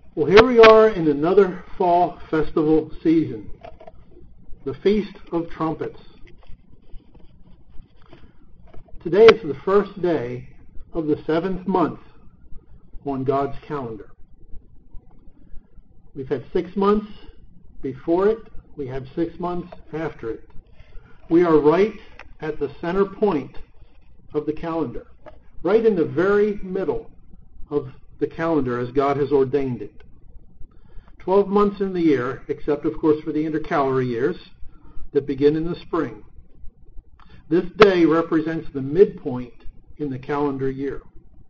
Well, here we are in another fall festival season, the Feast of Trumpets. Today is the first day of the 7th month on God's calendar. We've had 6 months before it. We have 6 months after it. We are right at the center point of the calendar, right in the very middle of the calendar as God has ordained it. 12 months in the year, except of course for the intercalary years that begin in the spring. This day represents the midpoint in the calendar year.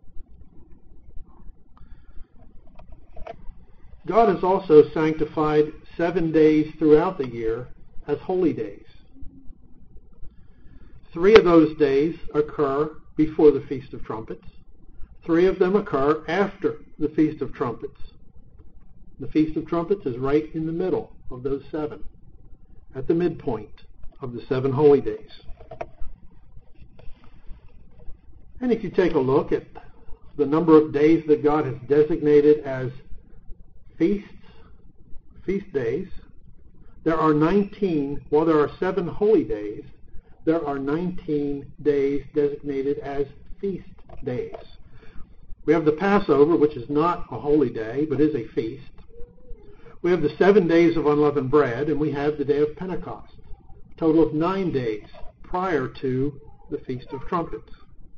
God has also sanctified 7 days throughout the year as holy days. 3 of those days occur before the Feast of Trumpets. 3 of them occur after the Feast of Trumpets. The Feast of Trumpets is right in the middle of those 7, at the midpoint of the 7 holy days. And if you take a look at the number of days that God has designated as feast days, there are 19, while there are 7 holy days, there are 19 days designated as feast days. We have the Passover, which is not a holy day, but is a feast. We have the 7 days of unleavened bread, and we have the day of Pentecost, a total of 9 days prior to the Feast of Trumpets.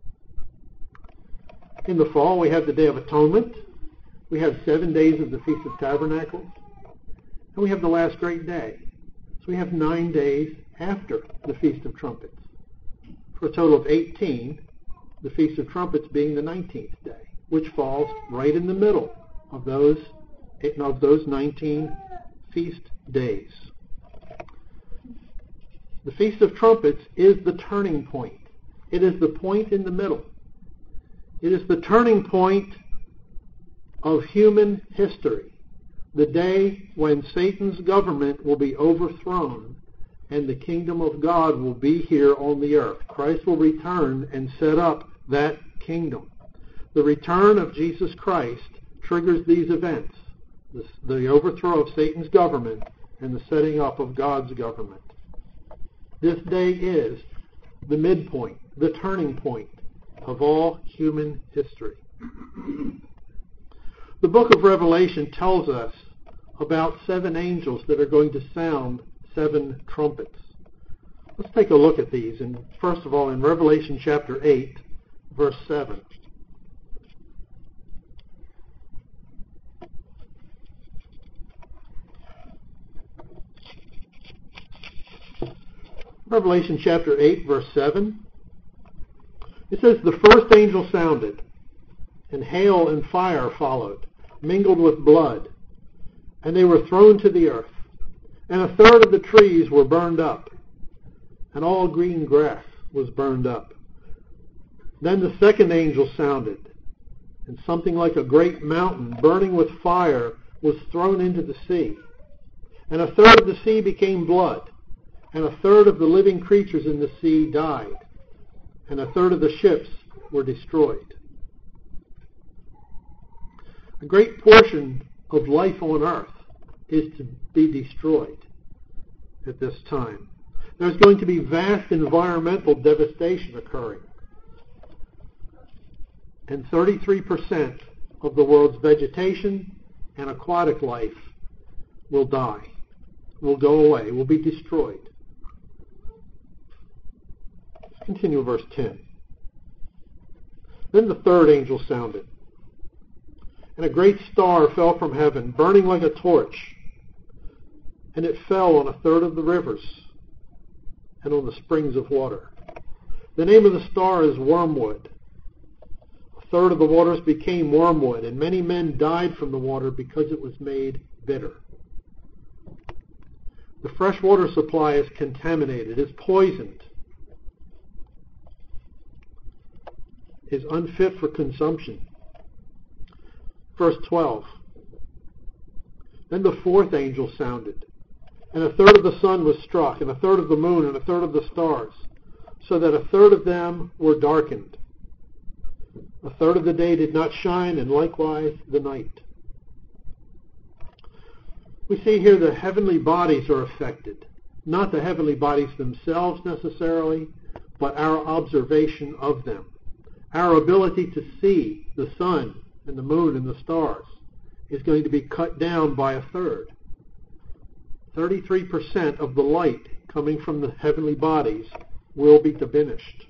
In the fall, we have the Day of Atonement. We have 7 days of the Feast of Tabernacles, and we have the last great day. So we have 9 days after the Feast of Trumpets, for a total of 18, the Feast of Trumpets being the 19th day, which falls right in the middle of those 19 feast days. The Feast of Trumpets is the turning point. It is the point in the middle. It is the turning point of human history, the day when Satan's government will be overthrown and the kingdom of God will be here on the earth. Christ will return and set up that kingdom. The return of Jesus Christ triggers these events, the overthrow of Satan's government and the setting up of God's government. This day is the midpoint, the turning point of all human history. The book of Revelation tells us about 7 angels that are going to sound 7 trumpets. Let's take a look at these. And first of all, in Revelation chapter 8, verse 7. Revelation chapter 8, verse 7. It says, "The first angel sounded, and hail and fire followed, mingled with blood, and they were thrown to the earth. And a third of the trees were burned up, and all green grass was burned up. Then the second angel sounded, and something like a great mountain burning with fire was thrown into the sea. And a third of the sea became blood, and a third of the living creatures in the sea died, and a third of the ships were destroyed." A great portion of life on earth is to be destroyed at this time. There's going to be vast environmental devastation occurring. And 33% of the world's vegetation and aquatic life will die, will go away, will be destroyed. Continue verse 10. "Then the third angel sounded, and a great star fell from heaven, burning like a torch, and it fell on a third of the rivers and on the springs of water. The name of the star is Wormwood. A third of the waters became wormwood, and many men died from the water because it was made bitter. The fresh water supply is contaminated, is poisoned, is unfit for consumption." Verse 12. "Then the fourth angel sounded, and a third of the sun was struck, and a third of the moon, and a third of the stars, so that a third of them were darkened. A third of the day did not shine, and likewise the night. We see here the heavenly bodies are affected. Not the heavenly bodies themselves necessarily, but our observation of them. Our ability to see the sun and the moon and the stars is going to be cut down by a third. 33% of the light coming from the heavenly bodies will be diminished.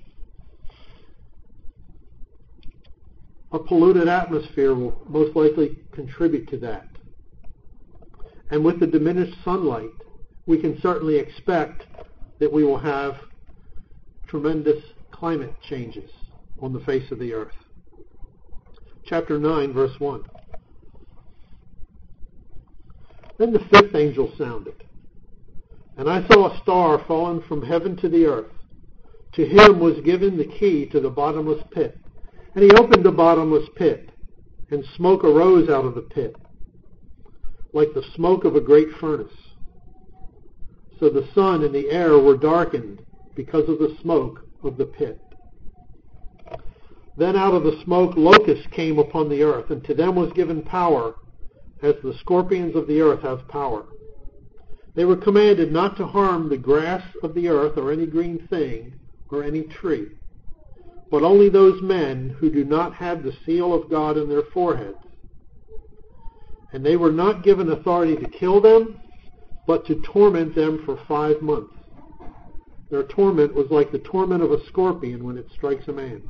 A polluted atmosphere will most likely contribute to that. And with the diminished sunlight, we can certainly expect that we will have tremendous climate changes on the face of the earth. Chapter 9, verse 1. Then the fifth angel sounded, and I saw a star fallen from heaven to the earth. To him was given the key to the bottomless pit. And he opened the bottomless pit, and smoke arose out of the pit, like the smoke of a great furnace. So the sun and the air were darkened because of the smoke of the pit. Then out of the smoke locusts came upon the earth, and to them was given power, as the scorpions of the earth have power. They were commanded not to harm the grass of the earth or any green thing or any tree, but only those men who do not have the seal of God in their foreheads. And they were not given authority to kill them, but to torment them for 5 months. Their torment was like the torment of a scorpion when it strikes a man.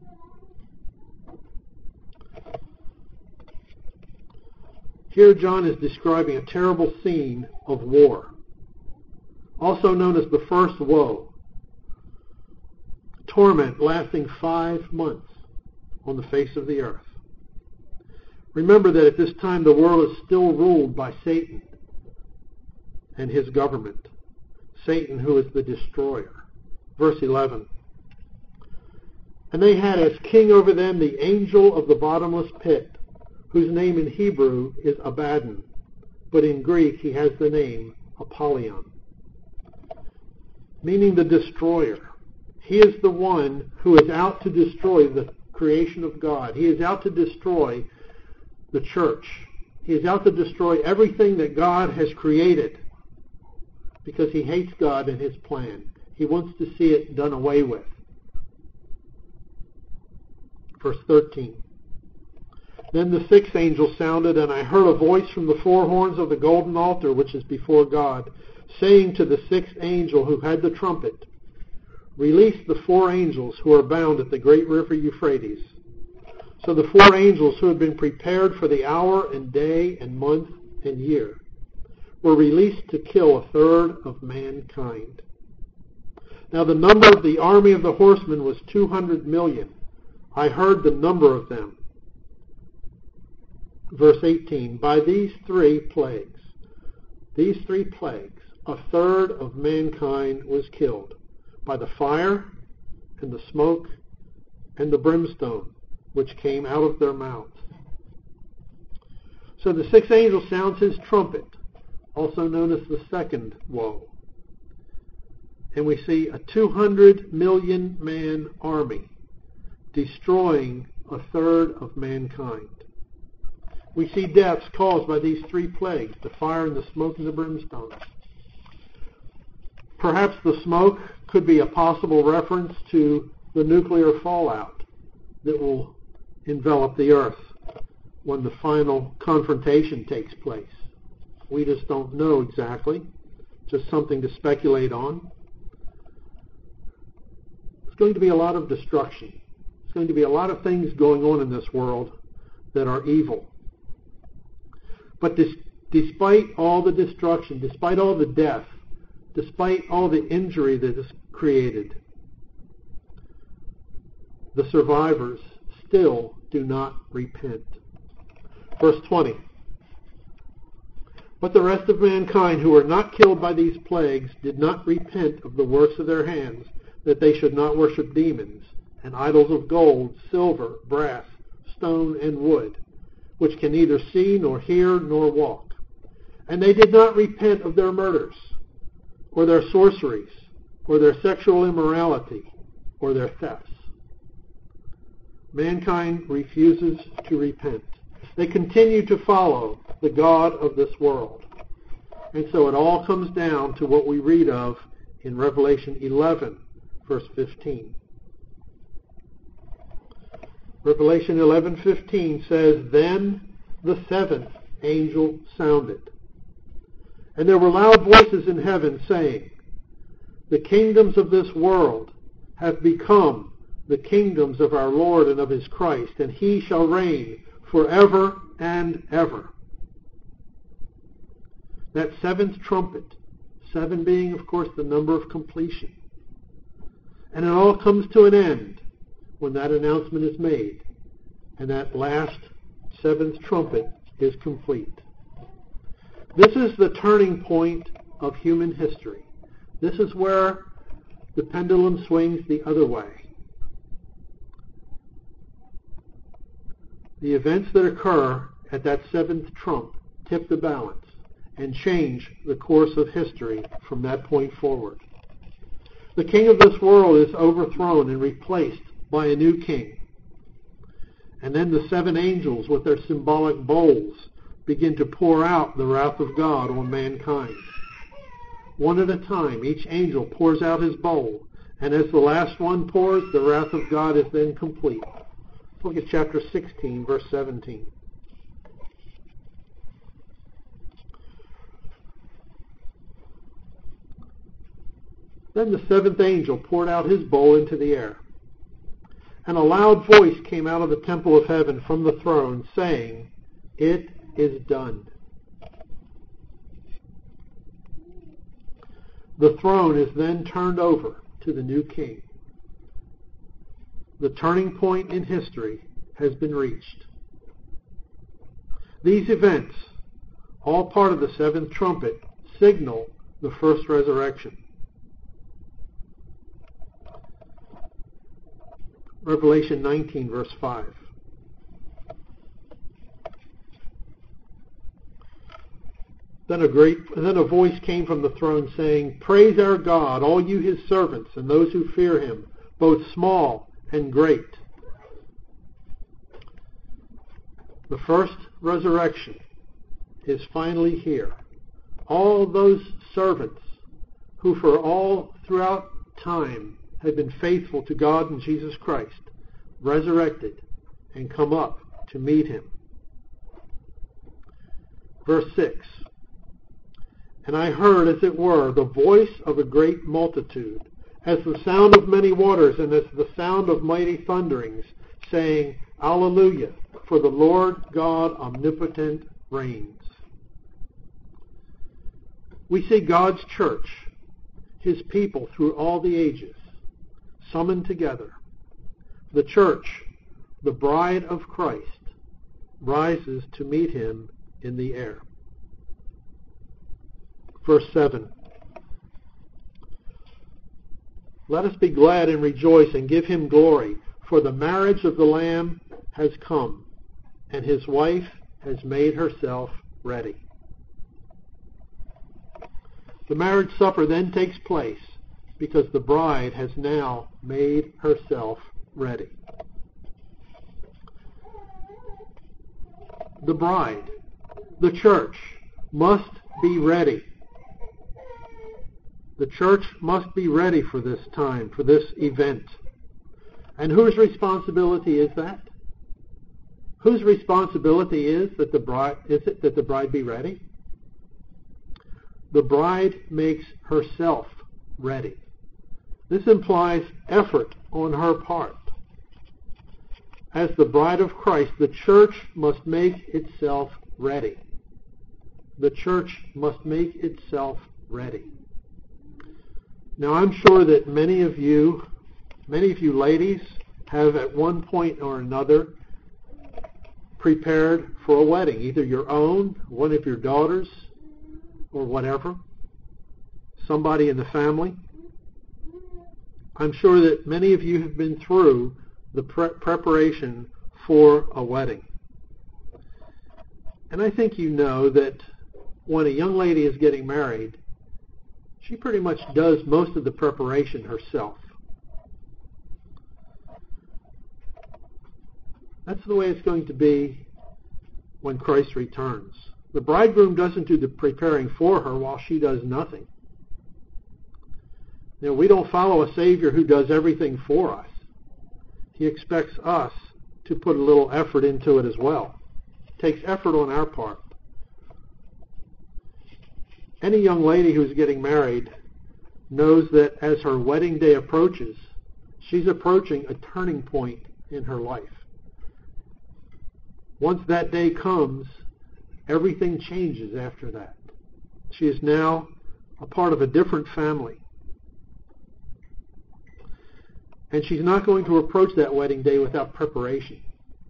Here John is describing a terrible scene of war, also known as the first woe. Torment lasting 5 months on the face of the earth. Remember that at this time the world is still ruled by Satan and his government. Satan, who is the destroyer. Verse 11. And they had as king over them the angel of the bottomless pit, whose name in Hebrew is Abaddon, but in Greek he has the name Apollyon, meaning the destroyer. He is the one who is out to destroy the creation of God. He is out to destroy the church. He is out to destroy everything that God has created because he hates God and his plan. He wants to see it done away with. Verse 13. Then the sixth angel sounded, and I heard a voice from the four horns of the golden altar which is before God, saying to the sixth angel who had the trumpet, Release the 4 angels who are bound at the great river Euphrates. So the 4 angels who had been prepared for the hour and day and month and year were released to kill 1/3 of mankind. Now the number of the army of the horsemen was 200 million. I heard the number of them. Verse 18, by these 3 plagues, 1/3 of mankind was killed by the fire and the smoke and the brimstone which came out of their mouths. So the sixth angel sounds his trumpet, also known as the second woe. And we see a 200 million man army destroying 1/3 of mankind. We see deaths caused by these 3 plagues, the fire and the smoke and the brimstone. Perhaps the smoke could be a possible reference to the nuclear fallout that will envelop the earth when the final confrontation takes place. We just don't know exactly, just something to speculate on. It's going to be a lot of destruction. There's going to be a lot of things going on in this world that are evil. But despite all the destruction, despite all the death, despite all the injury that is created, the survivors still do not repent. Verse 20. But the rest of mankind who were not killed by these plagues did not repent of the works of their hands, that they should not worship demons and idols of gold, silver, brass, stone, and wood, which can neither see nor hear nor walk. And they did not repent of their murders, or their sorceries, or their sexual immorality, or their thefts. Mankind refuses to repent. They continue to follow the god of this world. And so it all comes down to what we read of in Revelation 11, verse 15. Revelation 11:15 says, "Then the seventh angel sounded, and there were loud voices in heaven saying, 'The kingdoms of this world have become the kingdoms of our Lord and of his Christ, and he shall reign forever and ever.'" That seventh trumpet, 7 being, of course, the number of completion. And it all comes to an end when that announcement is made, and that last 7th trumpet is complete. This is the turning point of human history. This is where the pendulum swings the other way. The events that occur at that 7th trump tip the balance and change the course of history from that point forward. The king of this world is overthrown and replaced by a new king. And then the 7 angels with their symbolic bowls begin to pour out the wrath of God on mankind. One at a time, each angel pours out his bowl, and as the last one pours, the wrath of God is then complete. Look at chapter 16, verse 17. Then the 7th angel poured out his bowl into the air, and a loud voice came out of the temple of heaven from the throne, saying, "It is done." The throne is then turned over to the new king. The turning point in history has been reached. These events, all part of the 7th trumpet, signal the first resurrection. Revelation 19, verse 5. Then a voice came from the throne saying, "Praise our God, all you his servants, and those who fear him, both small and great." The first resurrection is finally here. All those servants who for all throughout time had been faithful to God and Jesus Christ, resurrected and come up to meet him. Verse 6. "And I heard, as it were, the voice of a great multitude, as the sound of many waters, and as the sound of mighty thunderings, saying, Alleluia, for the Lord God omnipotent reigns." We see God's church, his people through all the ages, summoned together. The church, the bride of Christ, rises to meet him in the air. Verse 7. "Let us be glad and rejoice and give him glory, for the marriage of the Lamb has come, and his wife has made herself ready." The marriage supper then takes place because the bride has now made herself ready. The bride, the church, must be ready. The church must be ready for this time, for this event. And whose responsibility is that? Whose responsibility is it that the bride be ready? The bride makes herself ready. This implies effort on her part. As the bride of Christ, the church must make itself ready. The church must make itself ready. Now, I'm sure that many of you ladies have at one point or another prepared for a wedding, either your own, one of your daughters, or whatever, somebody in the family. I'm sure that many of you have been through the preparation for a wedding. And I think you know that when a young lady is getting married, she pretty much does most of the preparation herself. That's the way it's going to be when Christ returns. The bridegroom doesn't do the preparing for her while she does nothing. We don't follow a Savior who does everything for us. He expects us to put a little effort into it as well. It takes effort on our part. Any young lady who's getting married knows that as her wedding day approaches, she's approaching a turning point in her life. Once that day comes, everything changes after that. She is now a part of a different family. And she's not going to approach that wedding day without preparation.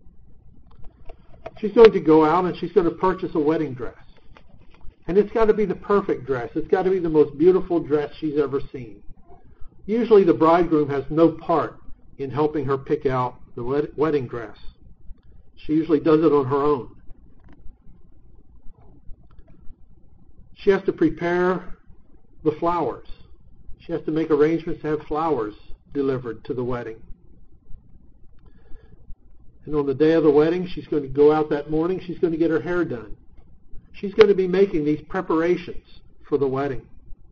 She's going to go out and she's going to purchase a wedding dress. And it's got to be the perfect dress. It's got to be the most beautiful dress she's ever seen. Usually the bridegroom has no part in helping her pick out the wedding dress. She usually does it on her own. She has to prepare the flowers. She has to make arrangements to have flowers delivered to the wedding. And on the day of the wedding, she's going to go out that morning, she's going to get her hair done. She's going to be making these preparations for the wedding.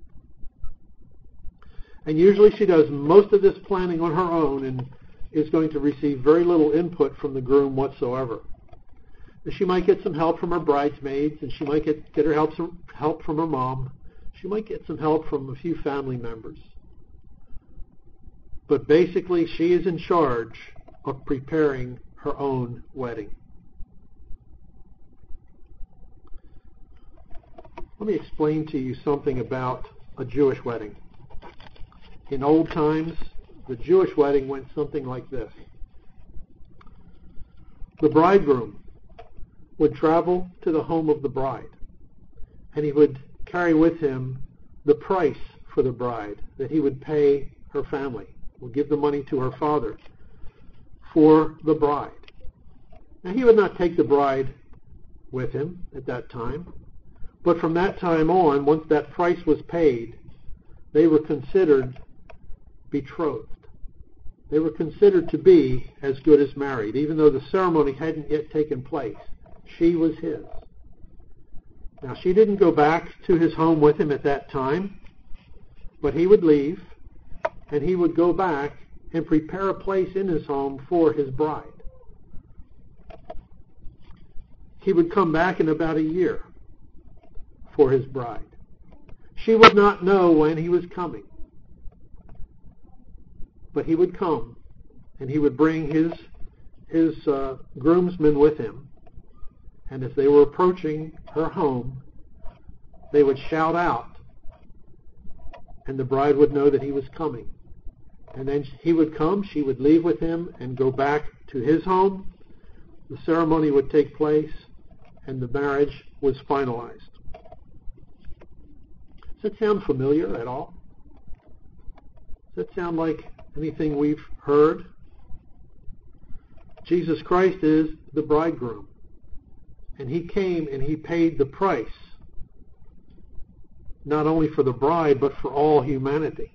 And usually she does most of this planning on her own and is going to receive very little input from the groom whatsoever. And she might get some help from her bridesmaids, and she might get her help from her mom. She might get some help from a few family members. But basically, she is in charge of preparing her own wedding. Let me explain to you something about a Jewish wedding. In old times, the Jewish wedding went something like this. The bridegroom would travel to the home of the bride, and he would carry with him the price for the bride that he would pay her family. Would give the money to her father for the bride. Now, he would not take the bride with him at that time, but from that time on, once that price was paid, they were considered betrothed. They were considered to be as good as married, even though the ceremony hadn't yet taken place. She was his. Now, she didn't go back to his home with him at that time, but he would leave, and he would go back and prepare a place in his home for his bride. He would come back in about a year for his bride. She would not know when he was coming, but he would come, and he would bring his groomsmen with him. And as they were approaching her home, they would shout out, and the bride would know that he was coming. And then he would come, she would leave with him and go back to his home. The ceremony would take place, and the marriage was finalized. Does that sound familiar at all? Does that sound like anything we've heard? Jesus Christ is the bridegroom. And he came and he paid the price, not only for the bride, but for all humanity.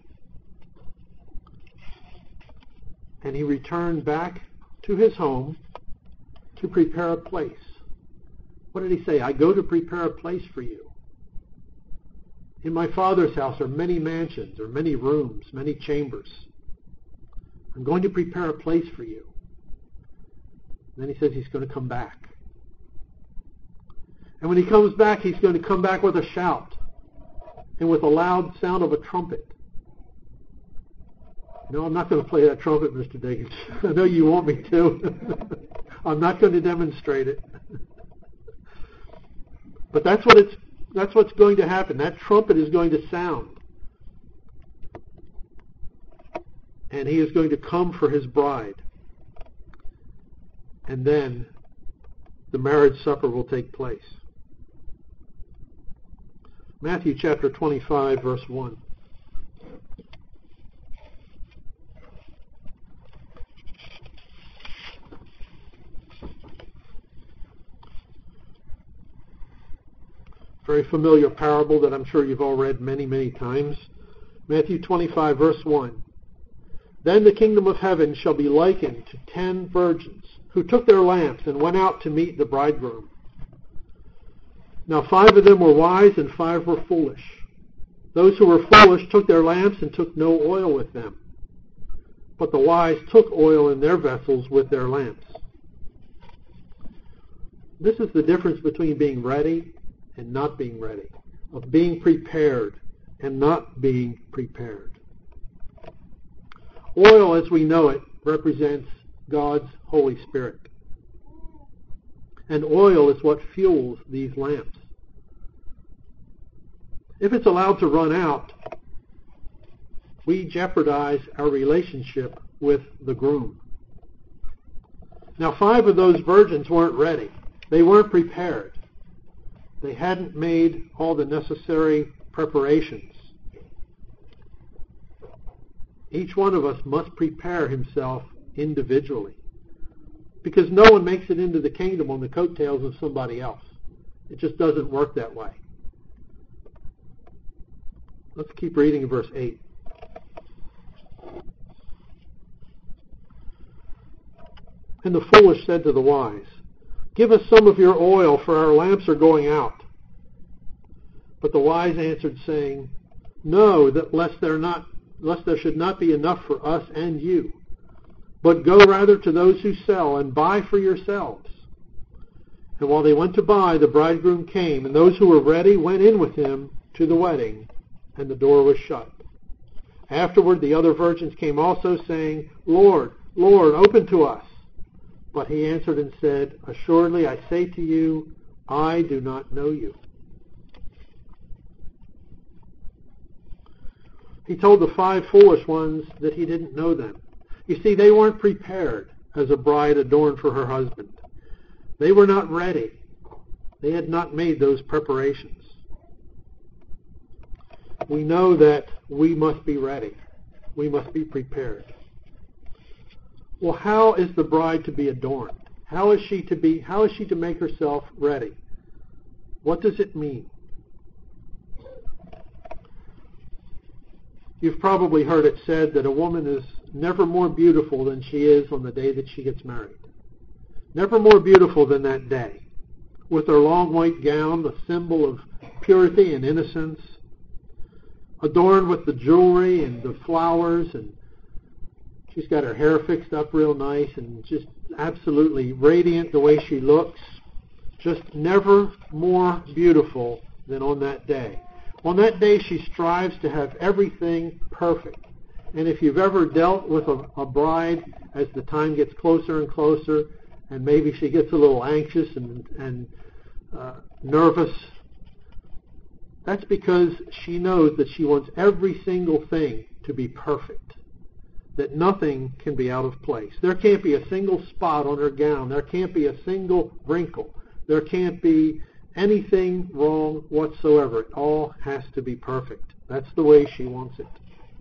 And he returned back to his home to prepare a place. What did he say? I go to prepare a place for you. In my Father's house are many mansions, or many rooms, many chambers. I'm going to prepare a place for you. And then he says he's going to come back. And when he comes back, he's going to come back with a shout and with a loud sound of a trumpet. No, I'm not going to play that trumpet, Mr. Diggins. I know you want me to. I'm not going to demonstrate it. But that's what's going to happen. That trumpet is going to sound. And he is going to come for his bride. And then the marriage supper will take place. Matthew chapter 25, verse 1. Very familiar parable that I'm sure you've all read many, many times. Matthew 25, verse 1. Then the kingdom of heaven shall be likened to 10 virgins who took their lamps and went out to meet the bridegroom. Now 5 of them were wise and 5 were foolish. Those who were foolish took their lamps and took no oil with them. But the wise took oil in their vessels with their lamps. This is the difference between being ready and not being ready, of being prepared and not being prepared. Oil, as we know it, represents God's Holy Spirit. And oil is what fuels these lamps. If it's allowed to run out, we jeopardize our relationship with the groom. Now 5 of those virgins weren't ready. They weren't prepared. They hadn't made all the necessary preparations. Each one of us must prepare himself individually, because no one makes it into the kingdom on the coattails of somebody else. It just doesn't work that way. Let's keep reading in verse 8. And the foolish said to the wise, "Give us some of your oil, for our lamps are going out." But the wise answered, saying, "No, lest there should not be enough for us and you. But go rather to those who sell and buy for yourselves." And while they went to buy, the bridegroom came, and those who were ready went in with him to the wedding, and the door was shut. Afterward the other virgins came also, saying, "Lord, Lord, open to us." But he answered and said, "Assuredly I say to you, I do not know you." He told the 5 foolish ones that he didn't know them. You see, they weren't prepared as a bride adorned for her husband. They were not ready. They had not made those preparations. We know that we must be ready. We must be prepared. Well, how is the bride to be adorned? How is she to make herself ready? What does it mean? You've probably heard it said that a woman is never more beautiful than she is on the day that she gets married. Never more beautiful than that day. With her long white gown, the symbol of purity and innocence, adorned with the jewelry and the flowers, and she's got her hair fixed up real nice and just absolutely radiant the way she looks. Just never more beautiful than on that day. On that day, she strives to have everything perfect. And if you've ever dealt with a bride as the time gets closer and closer, and maybe she gets a little anxious and nervous, that's because she knows that she wants every single thing to be perfect, that nothing can be out of place. There can't be a single spot on her gown. There can't be a single wrinkle. There can't be anything wrong whatsoever. It all has to be perfect. That's the way she wants it.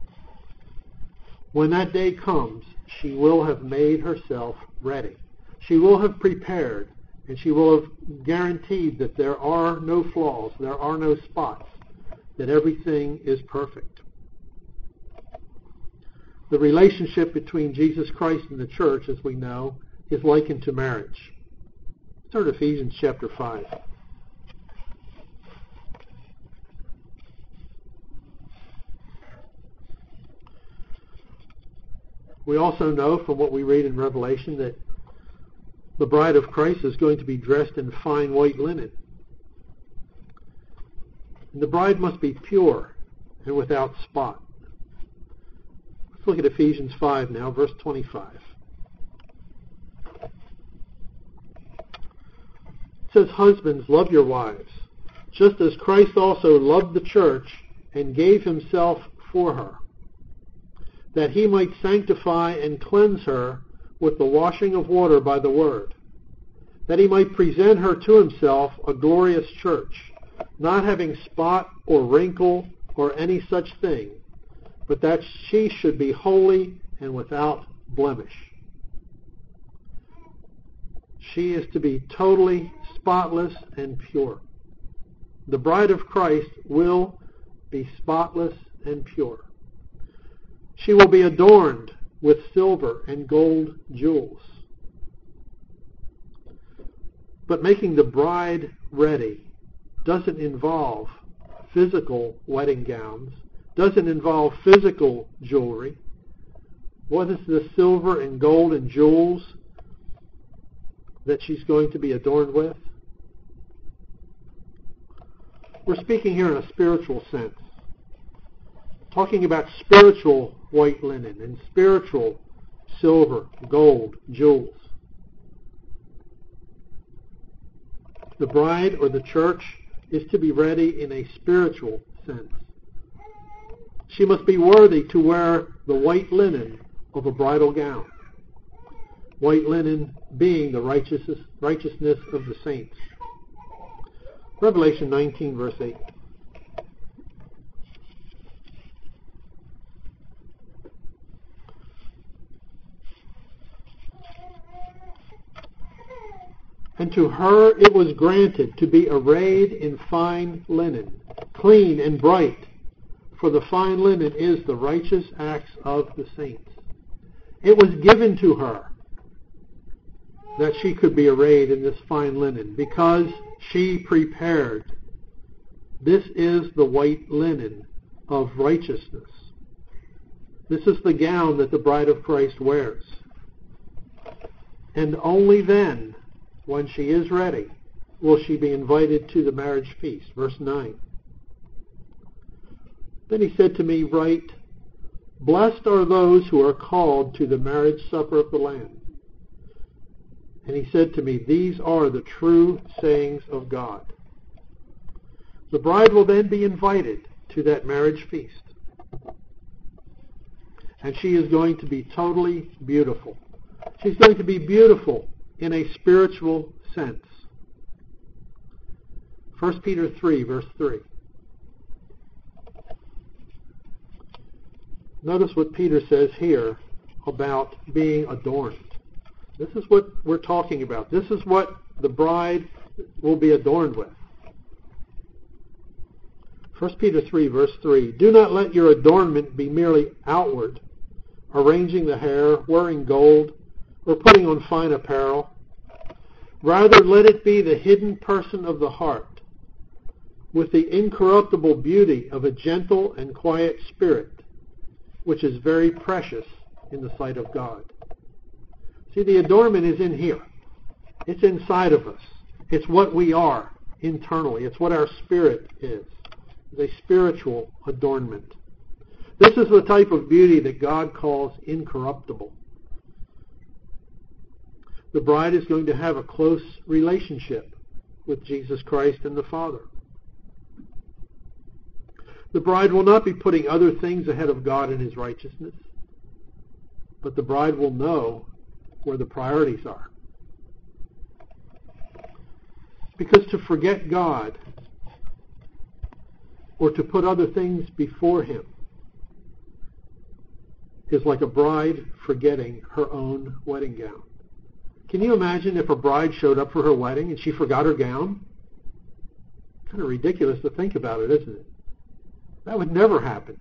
When that day comes, she will have made herself ready. She will have prepared, and she will have guaranteed that there are no flaws, there are no spots, that everything is perfect. The relationship between Jesus Christ and the church, as we know, is likened to marriage. Turn to Ephesians chapter 5. We also know from what we read in Revelation that the bride of Christ is going to be dressed in fine white linen. And the bride must be pure and without spot. Let's look at Ephesians 5 now, verse 25. It says, "Husbands, love your wives, just as Christ also loved the church and gave himself for her, that he might sanctify and cleanse her with the washing of water by the word, that he might present her to himself a glorious church, not having spot or wrinkle or any such thing, but that she should be holy and without blemish." She is to be totally spotless and pure. The bride of Christ will be spotless and pure. She will be adorned with silver and gold jewels. But making the bride ready doesn't involve physical wedding gowns, doesn't involve physical jewelry. What is the silver and gold and jewels that she's going to be adorned with? We're speaking here in a spiritual sense, talking about spiritual white linen and spiritual silver, gold, jewels. The bride or the church is to be ready in a spiritual sense. She must be worthy to wear the white linen of a bridal gown. White linen being the righteousness of the saints. Revelation 19, verse 8. And to her it was granted to be arrayed in fine linen, clean and bright, for the fine linen is the righteous acts of the saints. It was given to her that she could be arrayed in this fine linen because she prepared. This is the white linen of righteousness. This is the gown that the bride of Christ wears. And only then, when she is ready, will she be invited to the marriage feast. Verse 9. Then he said to me, write, blessed are those who are called to the marriage supper of the Lamb. And he said to me, these are the true sayings of God. The bride will then be invited to that marriage feast. And she is going to be totally beautiful. She's going to be beautiful in a spiritual sense. 1 Peter 3, verse 3. Notice what Peter says here about being adorned. This is what we're talking about. This is what the bride will be adorned with. 1 Peter 3, verse 3. Do not let your adornment be merely outward, arranging the hair, wearing gold, or putting on fine apparel. Rather, let it be the hidden person of the heart, with the incorruptible beauty of a gentle and quiet spirit, which is very precious in the sight of God. See, the adornment is in here. It's inside of us. It's what we are internally. It's what our spirit is. It's a spiritual adornment. This is the type of beauty that God calls incorruptible. The bride is going to have a close relationship with Jesus Christ and the Father. The bride will not be putting other things ahead of God and His righteousness, but the bride will know where the priorities are. Because to forget God or to put other things before Him is like a bride forgetting her own wedding gown. Can you imagine if a bride showed up for her wedding and she forgot her gown? Kind of ridiculous to think about it, isn't it? That would never happen.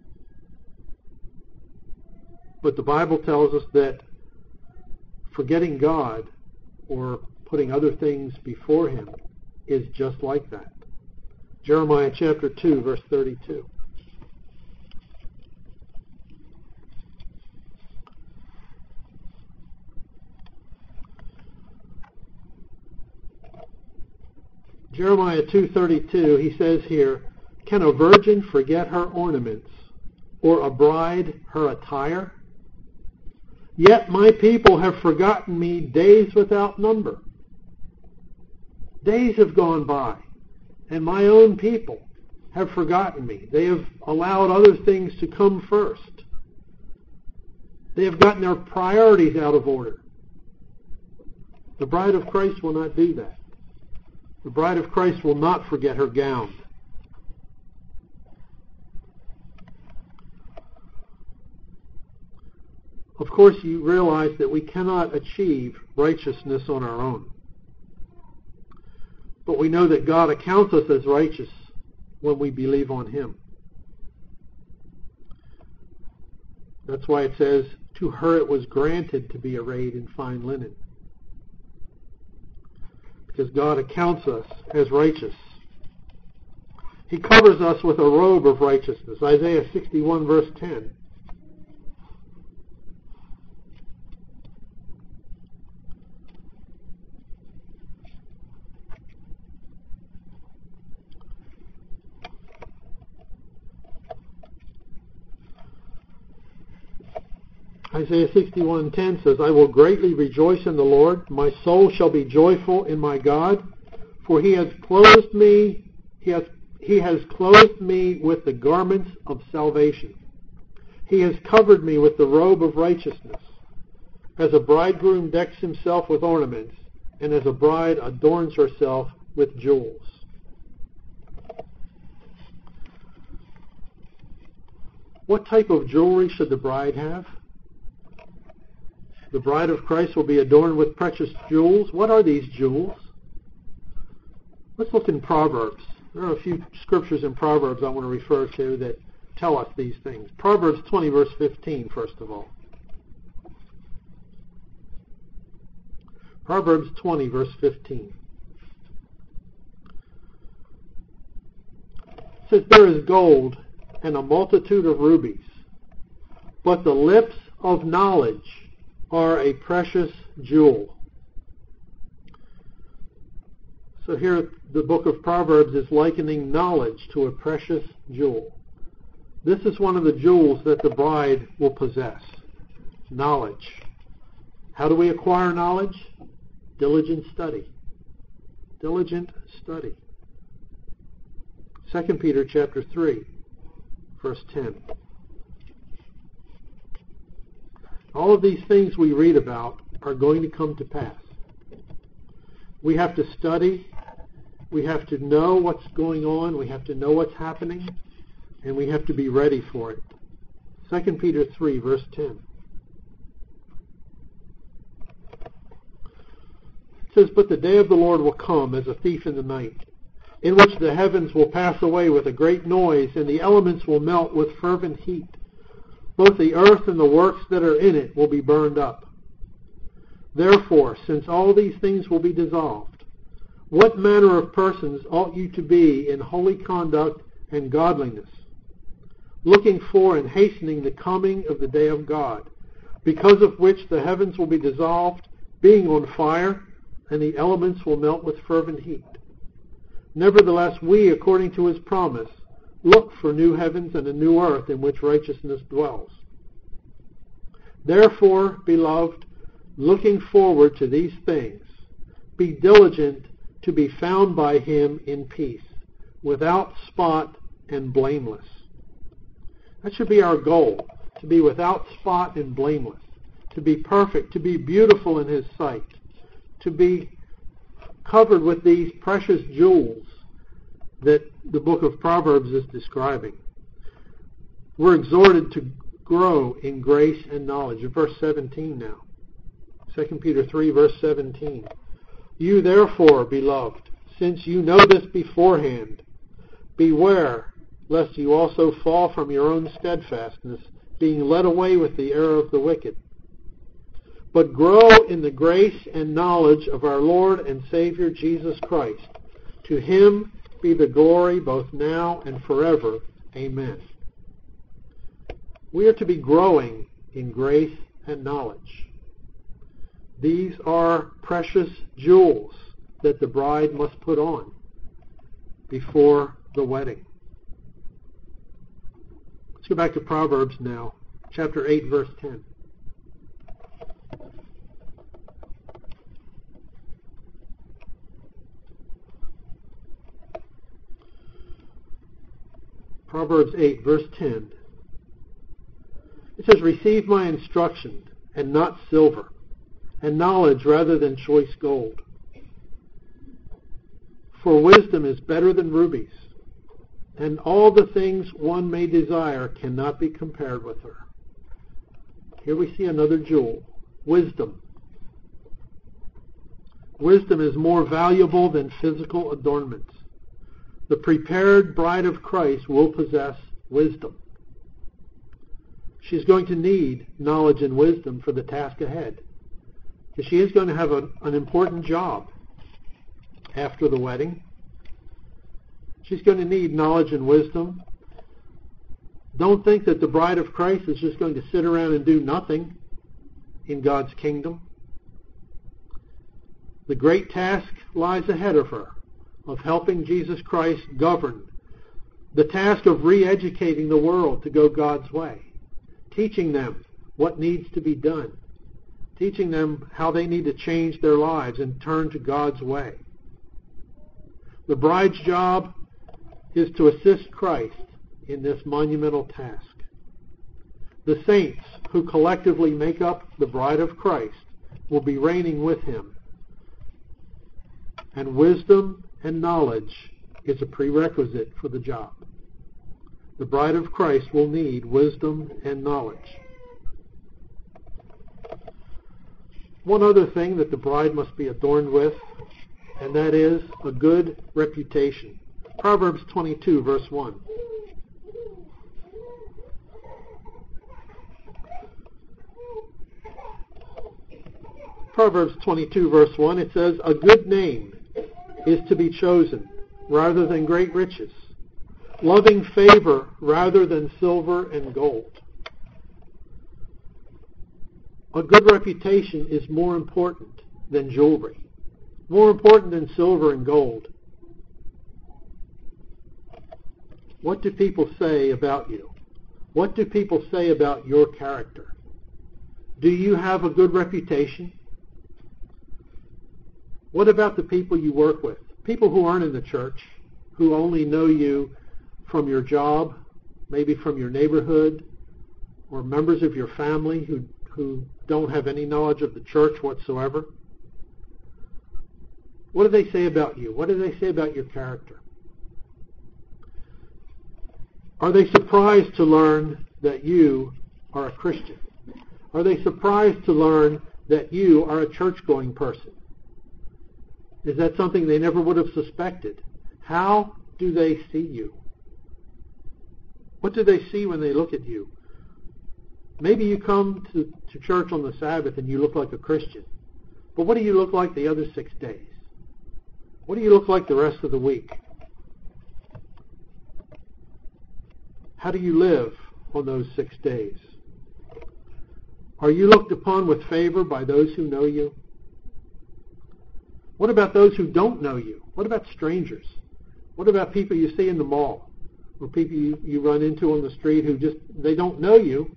But the Bible tells us that forgetting God or putting other things before Him is just like that. Jeremiah chapter 2, verse 32. Jeremiah 2:32, he says here, can a virgin forget her ornaments, or a bride her attire? Yet my people have forgotten me days without number. Days have gone by, and my own people have forgotten me. They have allowed other things to come first. They have gotten their priorities out of order. The bride of Christ will not do that. The bride of Christ will not forget her gown. Of course, you realize that we cannot achieve righteousness on our own. But we know that God accounts us as righteous when we believe on Him. That's why it says, to her it was granted to be arrayed in fine linen. Because God accounts us as righteous He covers us with a robe of righteousness. Isaiah 61 verse 10. Isaiah 61:10 says, I will greatly rejoice in the Lord. My soul shall be joyful in my God, for he has clothed me, he has clothed me with the garments of salvation. He has covered me with the robe of righteousness. As a bridegroom decks himself with ornaments, and as a bride adorns herself with jewels. What type of jewelry should the bride have? The bride of Christ will be adorned with precious jewels. What are these jewels? Let's look in Proverbs. There are a few scriptures in Proverbs I want to refer to that tell us these things. Proverbs 20 verse 15, first of all. Proverbs 20 verse 15. It says, there is gold and a multitude of rubies, but the lips of knowledge are a precious jewel. So here the book of Proverbs is likening knowledge to a precious jewel. This is one of the jewels that the bride will possess. Knowledge. How do we acquire knowledge? Diligent study. Diligent study. 2 Peter chapter 3, verse 10. All of these things we read about are going to come to pass. We have to study. We have to know what's going on. We have to know what's happening. And we have to be ready for it. 2 Peter 3, verse 10. It says, but the day of the Lord will come as a thief in the night, in which the heavens will pass away with a great noise, and the elements will melt with fervent heat. Both the earth and the works that are in it will be burned up. Therefore, since all these things will be dissolved, what manner of persons ought you to be in holy conduct and godliness, looking for and hastening the coming of the day of God, because of which the heavens will be dissolved, being on fire, and the elements will melt with fervent heat. Nevertheless, we, according to his promise, look for new heavens and a new earth in which righteousness dwells. Therefore, beloved, looking forward to these things, be diligent to be found by him in peace, without spot and blameless. That should be our goal, to be without spot and blameless, to be perfect, to be beautiful in his sight, to be covered with these precious jewels that the book of Proverbs is describing. We're exhorted to grow in grace and knowledge. In verse 17 now. 2 Peter 3, verse 17. You therefore, beloved, since you know this beforehand, beware lest you also fall from your own steadfastness, being led away with the error of the wicked. But grow in the grace and knowledge of our Lord and Savior Jesus Christ. To him be the glory both now and forever. Amen. We are to be growing in grace and knowledge. These are precious jewels that the bride must put on before the wedding. Let's go back to Proverbs now, chapter 8, verse 10. Proverbs 8, verse 10. It says, receive my instruction, and not silver, and knowledge rather than choice gold. For wisdom is better than rubies, and all the things one may desire cannot be compared with her. Here we see another jewel, wisdom. Wisdom is more valuable than physical adornments. The prepared bride of Christ will possess wisdom. She's going to need knowledge and wisdom for the task ahead. Because she is going to have an important job after the wedding. She's going to need knowledge and wisdom. Don't think that the bride of Christ is just going to sit around and do nothing in God's kingdom. The great task lies ahead of her of helping Jesus Christ govern. The task of re-educating the world to go God's way. Teaching them what needs to be done. Teaching them how they need to change their lives and turn to God's way. The bride's job is to assist Christ in this monumental task. The saints who collectively make up the bride of Christ will be reigning with him. And wisdom and knowledge is a prerequisite for the job. The bride of Christ will need wisdom and knowledge. One other thing that the bride must be adorned with, and that is a good reputation. Proverbs 22, verse 1. Proverbs 22, verse 1, it says, "A good name is to be chosen rather than great riches, loving favor rather than silver and gold." A good reputation is more important than jewelry, more important than silver and gold. What do people say about you? What do people say about your character? Do you have a good reputation? What about the people you work with? People who aren't in the church, who only know you from your job, maybe from your neighborhood, or members of your family who don't have any knowledge of the church whatsoever. What do they say about you? What do they say about your character? Are they surprised to learn that you are a Christian? Are they surprised to learn that you are a church-going person? Is that something they never would have suspected? How do they see you? What do they see when they look at you? Maybe you come to church on the Sabbath and you look like a Christian. But what do you look like the other 6 days? What do you look like the rest of the week? How do you live on those 6 days? Are you looked upon with favor by those who know you? What about those who don't know you? What about strangers? What about people you see in the mall? Or people you run into on the street who they don't know you?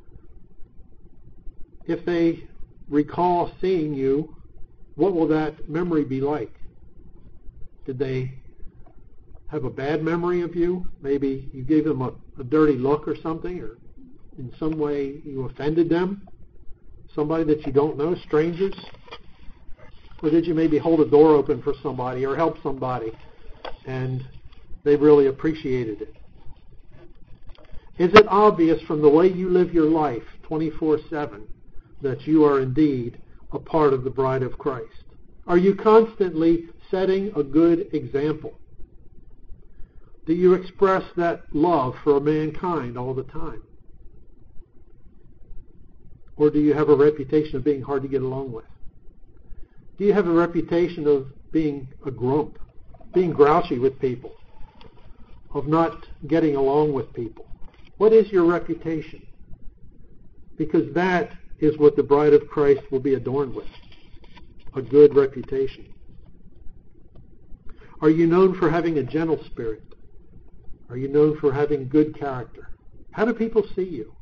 If they recall seeing you, what will that memory be like? Did they have a bad memory of you? Maybe you gave them a dirty look or something, or in some way you offended them? Somebody that you don't know, strangers? Or did you maybe hold a door open for somebody or help somebody and they really appreciated it? Is it obvious from the way you live your life 24/7 that you are indeed a part of the bride of Christ? Are you constantly setting a good example? Do you express that love for mankind all the time? Or do you have a reputation of being hard to get along with? Do you have a reputation of being a grump, being grouchy with people, of not getting along with people? What is your reputation? Because that is what the bride of Christ will be adorned with, a good reputation. Are you known for having a gentle spirit? Are you known for having good character? How do people see you?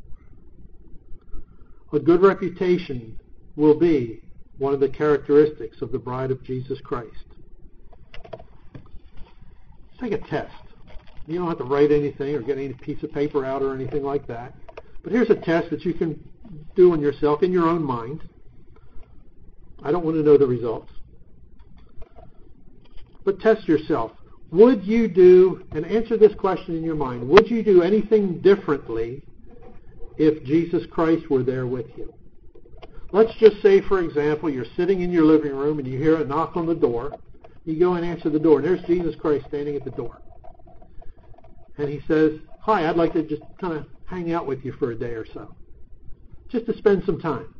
A good reputation will be one of the characteristics of the bride of Jesus Christ. Take a test. You don't have to write anything or get any piece of paper out or anything like that. But here's a test that you can do on yourself in your own mind. I don't want to know the results. But test yourself. Would you do, and answer this question in your mind, would you do anything differently if Jesus Christ were there with you? Let's just say, for example, you're sitting in your living room and you hear a knock on the door. You go and answer the door, and there's Jesus Christ standing at the door. And he says, "Hi, I'd like to just kind of hang out with you for a day or so, just to spend some time."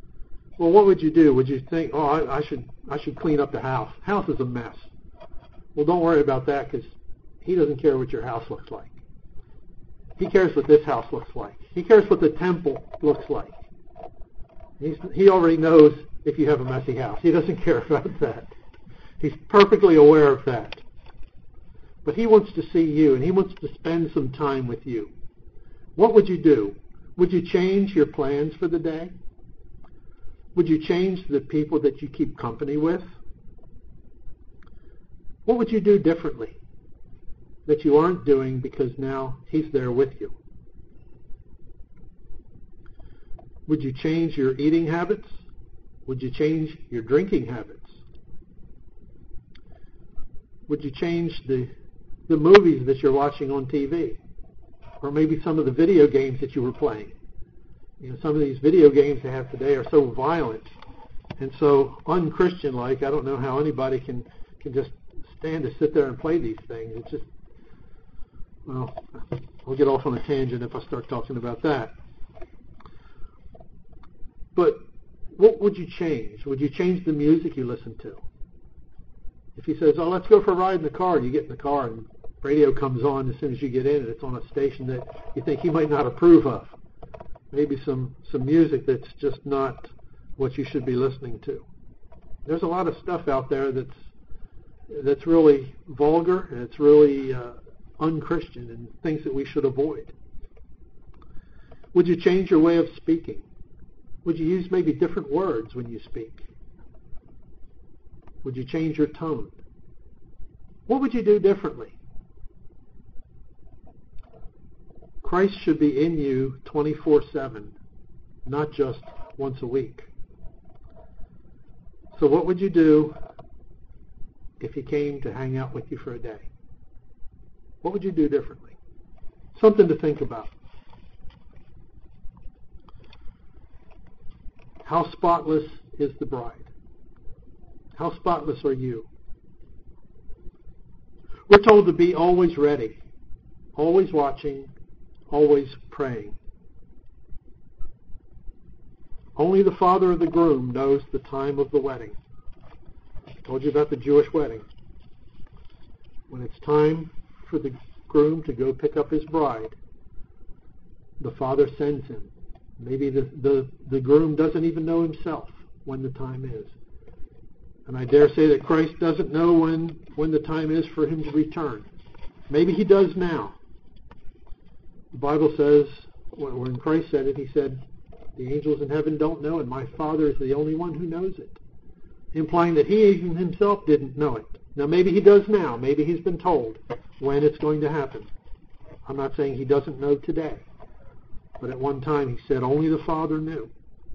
Well, what would you do? Would you think, "Oh, I should clean up the house. House is a mess. Well, don't worry about that, because he doesn't care what your house looks like. He cares what this house looks like. He cares what the temple looks like. He already knows if you have a messy house. He doesn't care about that. He's perfectly aware of that. But he wants to see you, and he wants to spend some time with you. What would you do? Would you change your plans for the day? Would you change the people that you keep company with? What would you do differently that you aren't doing because now he's there with you? Would you change your eating habits? Would you change your drinking habits? Would you change the movies that you're watching on TV? Or maybe some of the video games that you were playing? You know, some of these video games they have today are so violent and so unchristian-like. I don't know how anybody can just stand to sit there and play these things. It's just, well, I'll get off on a tangent if I start talking about that. But what would you change? Would you change the music you listen to? If he says, oh, let's go for a ride in the car, you get in the car and radio comes on as soon as you get in, and it's on a station that you think he might not approve of. Maybe some music that's just not what you should be listening to. There's a lot of stuff out there that's really vulgar, and it's really unchristian, and things that we should avoid. Would you change your way of speaking? Would you use maybe different words when you speak? Would you change your tone? What would you do differently? Christ should be in you 24/7, not just once a week. So what would you do if he came to hang out with you for a day? What would you do differently? Something to think about. How spotless is the bride? How spotless are you? We're told to be always ready, always watching, always praying. Only the father of the groom knows the time of the wedding. I told you about the Jewish wedding. When it's time for the groom to go pick up his bride, the father sends him. Maybe the groom doesn't even know himself when the time is. And I dare say that Christ doesn't know when the time is for him to return. Maybe he does now. The Bible says, when Christ said it, he said, the angels in heaven don't know, and my Father is the only one who knows it. Implying that he even himself didn't know it. Now maybe he does now. Maybe he's been told when it's going to happen. I'm not saying he doesn't know today. But at one time he said only the Father knew.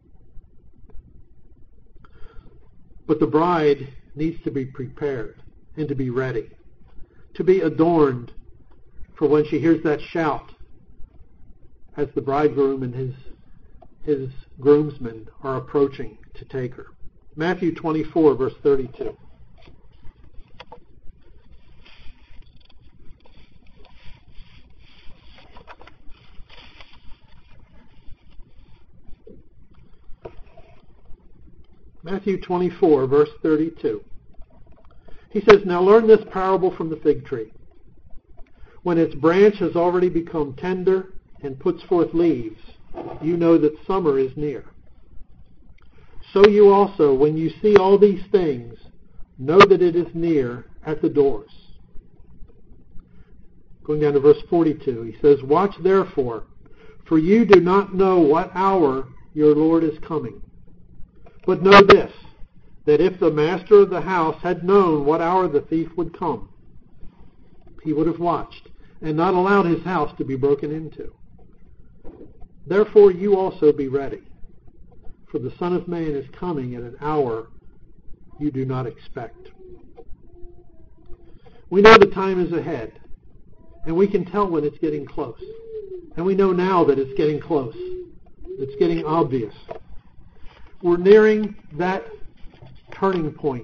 But the bride needs to be prepared and to be ready, to be adorned for when she hears that shout as the bridegroom and his groomsmen are approaching to take her. Matthew 24, verse 32. Matthew 24, verse 32. He says, now learn this parable from the fig tree. When its branch has already become tender and puts forth leaves, you know that summer is near. So you also, when you see all these things, know that it is near at the doors. Going down to verse 42, he says, watch therefore, for you do not know what hour your Lord is coming. But know this, that if the master of the house had known what hour the thief would come, he would have watched and not allowed his house to be broken into. Therefore you also be ready, for the Son of Man is coming at an hour you do not expect. We know the time is ahead, and we can tell when it's getting close. And we know now that it's getting close. It's getting obvious. We're nearing that turning point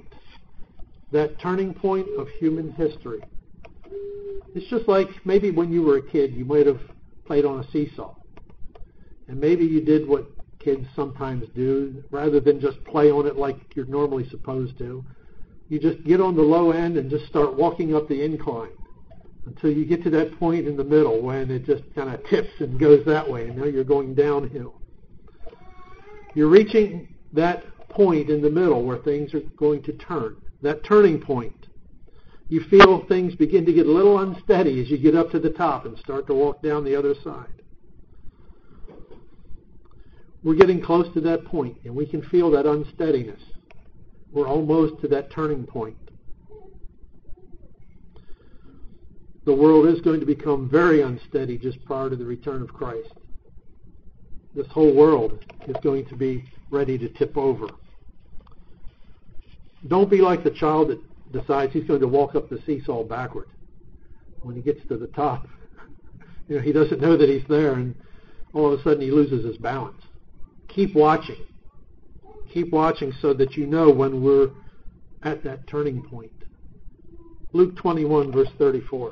of human history. It's just like maybe when you were a kid, you might have played on a seesaw. And maybe you did what kids sometimes do, rather than just play on it like you're normally supposed to. You just get on the low end and just start walking up the incline until you get to that point in the middle when it just kind of tips and goes that way, and now you're going downhill. You're reaching that point in the middle where things are going to turn, that turning point. You feel things begin to get a little unsteady as you get up to the top and start to walk down the other side. We're getting close to that point, and we can feel that unsteadiness. We're almost to that turning point. The world is going to become very unsteady just prior to the return of Christ. This whole world is going to be ready to tip over. Don't be like the child that decides he's going to walk up the seesaw backward. When he gets to the top, he doesn't know that he's there, and all of a sudden he loses his balance. Keep watching. Keep watching so that you know when we're at that turning point. Luke 21, verse 34.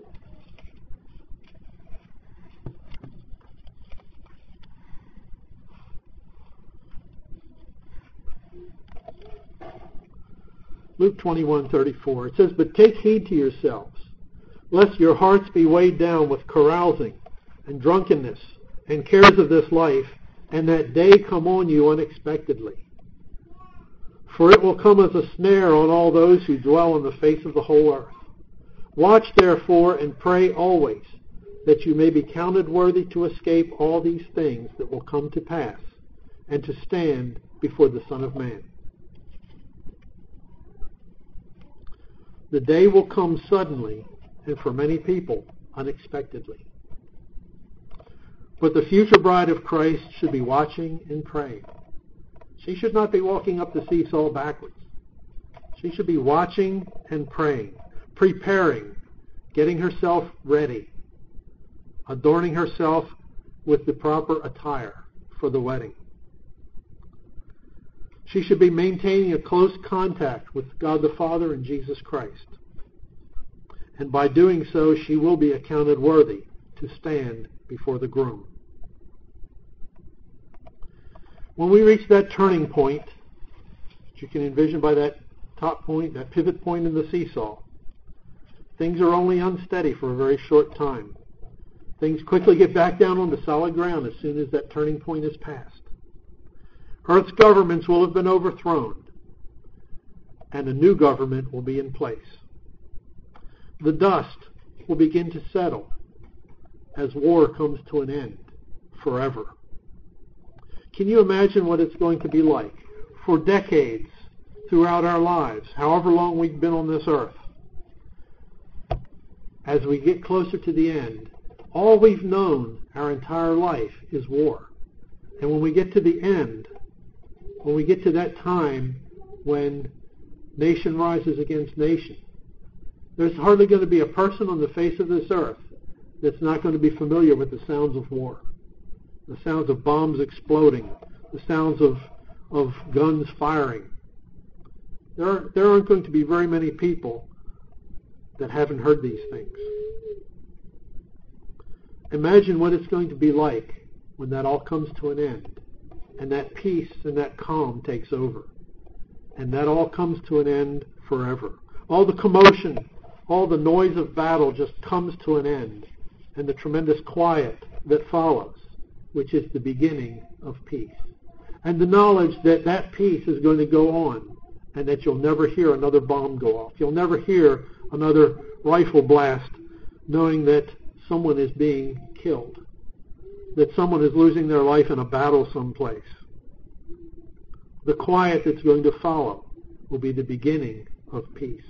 Luke 21:34. It says, "But take heed to yourselves, lest your hearts be weighed down with carousing and drunkenness and cares of this life, and that day come on you unexpectedly. For it will come as a snare on all those who dwell on the face of the whole earth. Watch therefore and pray always, that you may be counted worthy to escape all these things that will come to pass, and to stand before the Son of Man." The day will come suddenly, and for many people, unexpectedly. But the future bride of Christ should be watching and praying. She should not be walking up the seesaw backwards. She should be watching and praying, preparing, getting herself ready, adorning herself with the proper attire for the wedding. She should be maintaining a close contact with God the Father and Jesus Christ. And by doing so, she will be accounted worthy to stand before the groom. When we reach that turning point, which you can envision by that top point, that pivot point in the seesaw, things are only unsteady for a very short time. Things quickly get back down on the solid ground as soon as that turning point is passed. Earth's governments will have been overthrown, and a new government will be in place. The dust will begin to settle as war comes to an end forever. Can you imagine what it's going to be like for decades throughout our lives, however long we've been on this earth? As we get closer to the end, all we've known our entire life is war. And when we get to the end, when we get to that time when nation rises against nation, there's hardly going to be a person on the face of this earth that's not going to be familiar with the sounds of war, the sounds of bombs exploding, the sounds of guns firing. There aren't going to be very many people that haven't heard these things. Imagine what it's going to be like when that all comes to an end, and that peace and that calm takes over, and that all comes to an end forever. All the commotion, all the noise of battle just comes to an end, and the tremendous quiet that follows, which is the beginning of peace. And the knowledge that that peace is going to go on, and that you'll never hear another bomb go off. You'll never hear another rifle blast, knowing that someone is being killed, that someone is losing their life in a battle someplace. The quiet that's going to follow will be the beginning of peace.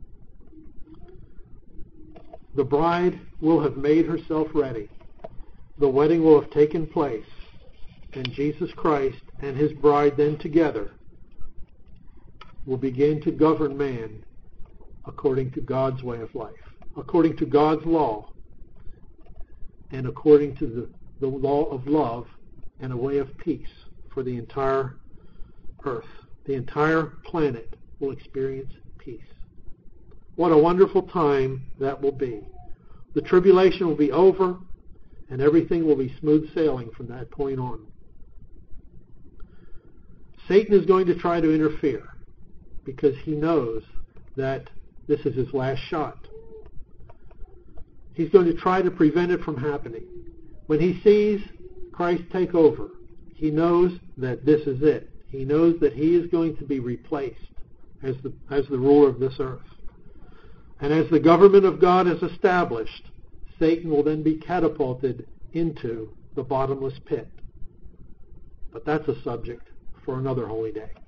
The bride will have made herself ready. The wedding will have taken place, and Jesus Christ and his bride then together will begin to govern man according to God's way of life, according to God's law, and according to the law of love and a way of peace for the entire earth. The entire planet will experience peace. What a wonderful time that will be. The tribulation will be over, and everything will be smooth sailing from that point on. Satan is going to try to interfere because he knows that this is his last shot. He's going to try to prevent it from happening. When he sees Christ take over, he knows that this is it. He knows that he is going to be replaced as the ruler of this earth. And as the government of God is established, Satan will then be catapulted into the bottomless pit. But that's a subject for another holy day.